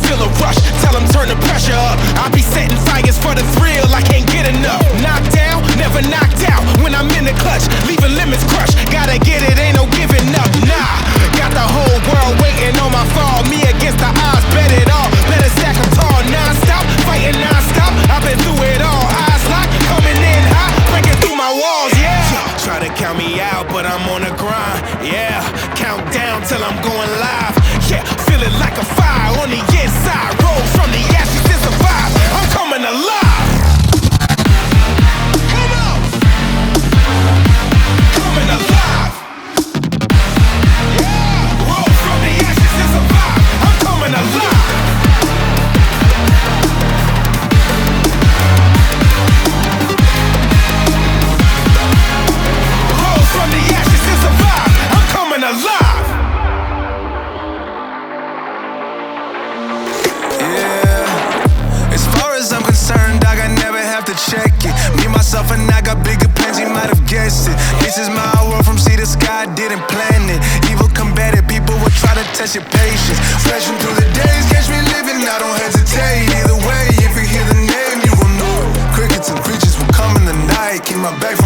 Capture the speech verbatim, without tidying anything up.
feel a rush, tell them turn the pressure up. I be setting fires for the thrill, I can't get enough. Knocked down, never knocked out. When I'm in the clutch, leaving limits crushed. Gotta get it, ain't no giving up, nah. Got the whole world waiting on my fall. Me against the odds, bet it all. Better stack them tall, non-stop, fighting non-stop. I've been through it all, eyes locked, coming in hot, breaking through my walls, yeah. Try to count me out, but I'm on the grind, yeah. Count down till I'm going live, yeah. Feeling like a fire on the inside. Roll from the ashes to survive. I'm coming alive. Come on. Coming alive. Yeah. Roll from the ashes to survive. I'm coming alive. Roll from the ashes to survive. I'm coming alive. Dog, I never have to check it. Me, myself, and I got bigger plans, you might have guessed it. This is my world from sea to sky, I didn't plan it. Evil combated, people will try to test your patience. Flashing through the days, catch me living, I don't hesitate. Either way, if you hear the name, you will know. Crickets and creatures will come in the night, keep my back from